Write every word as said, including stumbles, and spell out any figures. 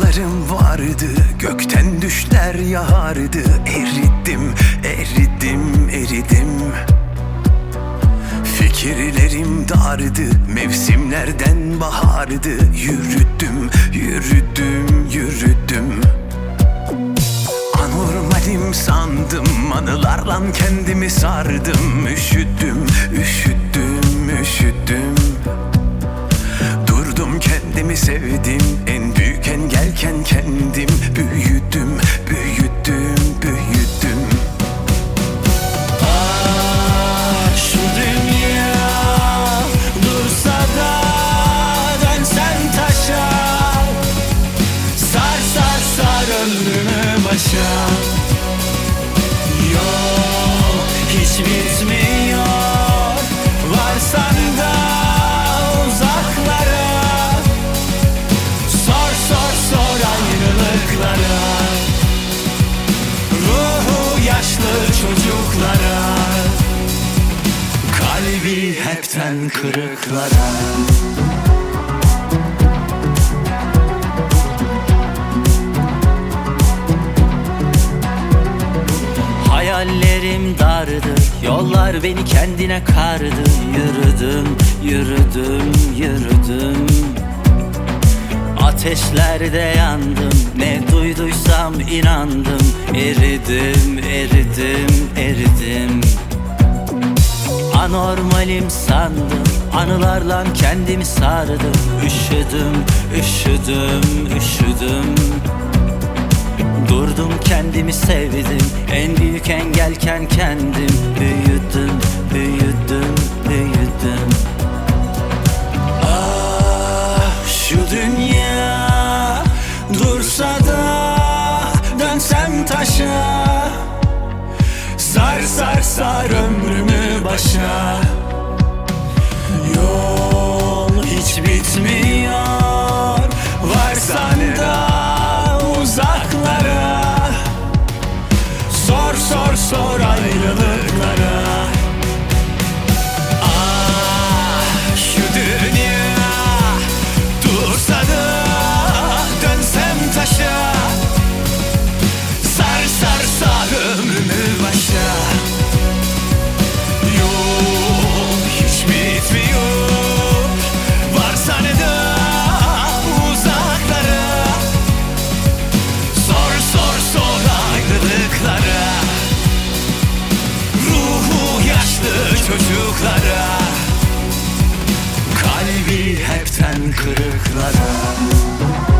Rüyalarım vardı, gökten düşler yağardı. Eridim, eridim, eridim. Fikirlerim dardı, mevsimlerden bahardı. Yürüdüm, yürüdüm, yürüdüm. Anormalim sandım, anılarla kendimi sardım. Üşüdüm, üşüdüm, üşüdüm. Durdum, kendimi sevdim, en büyük engelken kendim. Büyüdüm, büyüdüm, büyüdüm. Ah şu dünya dursa da dönsen taşa. Sar sar sar ömrümü başa. Yok hiç bitmiyor, varsan da uzaklara. Sor sor sor ayrılıklara. Ruhu yaşlı çocuklara. Kalbi hepten kırıklara. Hayallerim dardı, yollar beni kendine kardı. Yürüdüm, yürüdüm, yürüdüm. Ateşlerde yandım, ne duyduysam inandım. Eridim, eridim, eridim. Anormalim sandım, anılarla kendimi sardım. Üşüdüm, üşüdüm, üşüdüm. Durdum, kendimi sevdim, en büyük engelken kendim. Büyüdüm, büyüdüm, büyüdüm. Ah şu dünya dursa da dönsem taşa. Sar sar sar ömrümü başa. Yol hiç bitmiyor, varsan da uzaklara. Sor sor sor ayrılıklara. Ah şu dünya dursa da dönsem taşa. Sar sar sar ömrümü başa. Yol hiç bitmiyor, varsa ne de uzaklara. Sor sor sor ayrılıklara. Ruhu yaşlı çocuklara. Kalbi hepten kırıklara.